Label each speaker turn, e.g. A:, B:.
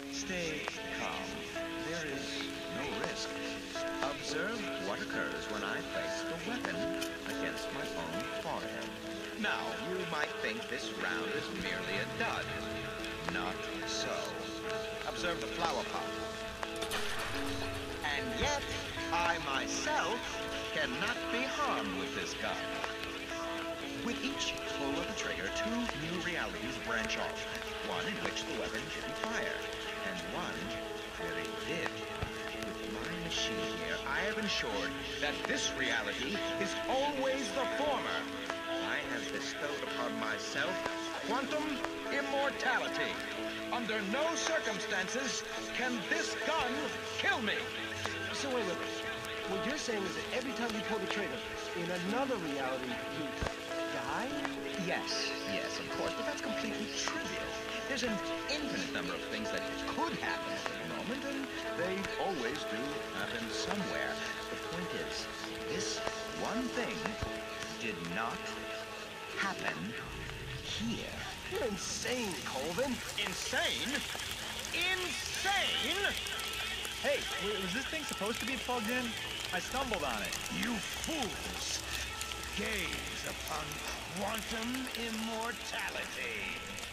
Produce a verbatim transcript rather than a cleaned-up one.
A: Stay calm. There is no risk. Observe what occurs when I place the weapon against my own forehead. Now, you might think this round is merely a dud. Not so. Observe the flower pot. And yet, I myself cannot be harmed with this gun. With each pull of the trigger, two new realities branch off. One in which the weapon didn't fire, and one where it did. With my machine here, I have ensured that this reality is always the former. I have bestowed upon myself quantum immortality. Under no circumstances can this gun kill me.
B: So wait, wait, wait. What you're saying is that every time you pull the trigger, in another reality, you die?
A: Yes, yes, of course, but that's completely trivial. There's an infinite number of things that could happen at the moment, and they always do happen somewhere. The point is, this one thing did not happen here.
B: You're insane, Colvin.
A: Insane? Insane?
C: Hey, w- was this thing supposed to be plugged in? I stumbled on it.
D: You fools! Gaze upon quantum immortality.